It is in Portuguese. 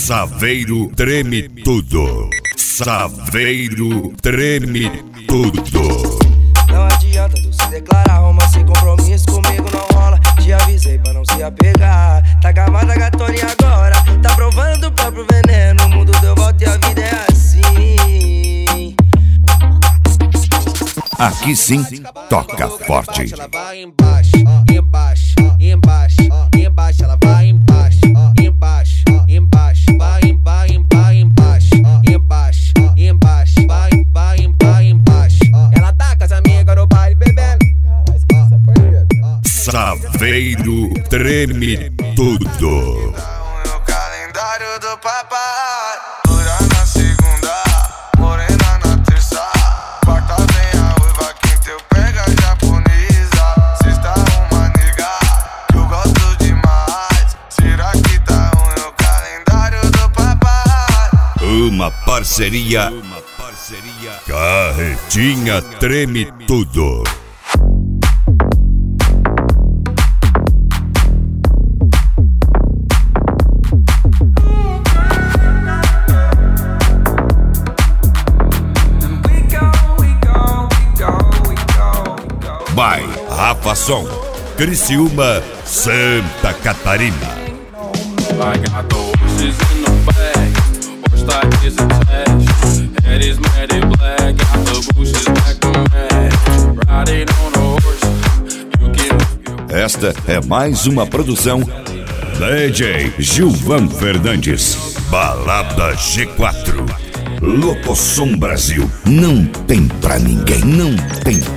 Saveiro treme tudo. Saveiro treme tudo. Não adianta tu se declarar, romance sem compromisso comigo não rola. Te avisei pra não se apegar. Tá gamada gatoninha agora, tá provando do próprio veneno. O mundo deu volta e a vida é assim. Aqui sim, toca forte. Ela vai embaixo, embaixo, embaixo, embaixo. Ela vai embaixo, embaixo, embaixo. Vai embaixo, embaixo, embaixo, embaixo. Vai embaixo. Ela tá com as amigas no baile bebendo. Saveiro treme tudo. No calendário do papai. Dura na segunda, morena na terça. Quarta vem a uiva, quinta eu pego a japonesa. Sexta uma nega que eu gosto demais. Será que tá ruim o calendário do papai? Uma parceria. Carretinha treme tudo. By Rafa Som, Criciúma, Santa Catarina. I got the horses in the back, horse stock is attached. Head is matted black, got the bushes back to match. Riding on a horse, you can. Esta é mais uma produção DJ Gilvan Fernandes, Balada G4. Locosom Brasil, não tem pra ninguém, não tem